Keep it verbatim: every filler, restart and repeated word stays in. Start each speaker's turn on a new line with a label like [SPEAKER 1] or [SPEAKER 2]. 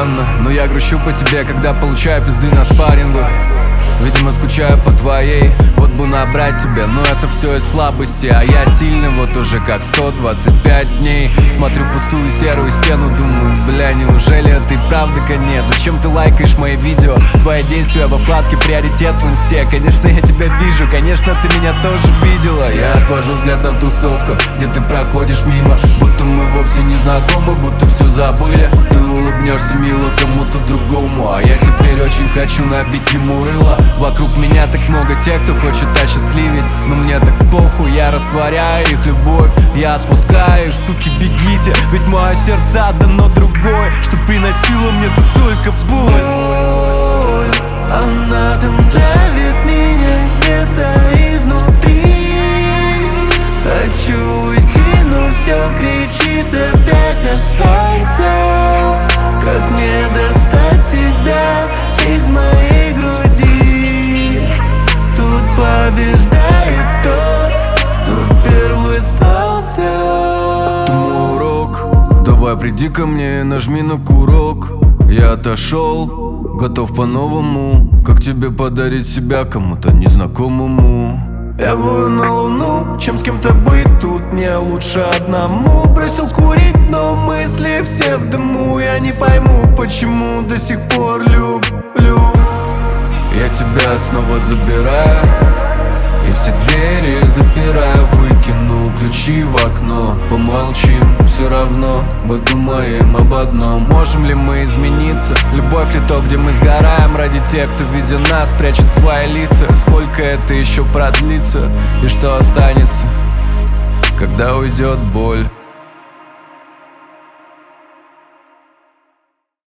[SPEAKER 1] странно, но я грущу по тебе, когда получаю пизды на спаррингах. Видимо, скучаю по твоей, вот бы набрать тебя, но это все из слабости. А я сильный вот уже как сто двадцать пять дней. Смотрю в пустую серую стену, думаю, бля, неужели это и правда конец? Зачем ты лайкаешь мои видео? Твои действия во вкладке приоритет в инсте. Конечно, я тебя вижу, конечно, ты меня тоже видела. Я отвожу взгляд на тусовку, где ты проходишь мимо, будто мы вовсе не знакомы, будто все забыли. Ты улыбнешься мило кому-то другому, а я теперь очень хочу набить ему рыло. Вокруг меня так много тех, кто хочет осчастливить, но мне так похуй, я растворяю их любовь. Я отпускаю их, суки, бегите, ведь мое сердце отдано другой, что приносило мне тут только боль.
[SPEAKER 2] Боль, она там давит меня где-то изнутри. Хочу уйти, но все кричит опять останься. Как мне достать тебя из моей груди? Тут побеждает тот, кто первый сдался.
[SPEAKER 1] Ты мой урок, давай приди ко мне и нажми на курок. Я отошел, готов по-новому. Как тебе подарить себя кому-то незнакомому?
[SPEAKER 2] Я вою на луну, чем с кем-то быть тут мне лучше одному. Бросил курить, но мысли все в дыму. Я не пойму, почему до сих пор люблю.
[SPEAKER 1] Я тебя снова забираю и все двери запираю, выкину ключи в окно. Помолчим, все равно мы думаем об одном. Можем ли мы измениться? Любовь ли то, где мы сгораем ради тех, кто, видя нас, прячет свои лица? Сколько это еще продлится? И что останется, когда уйдет боль?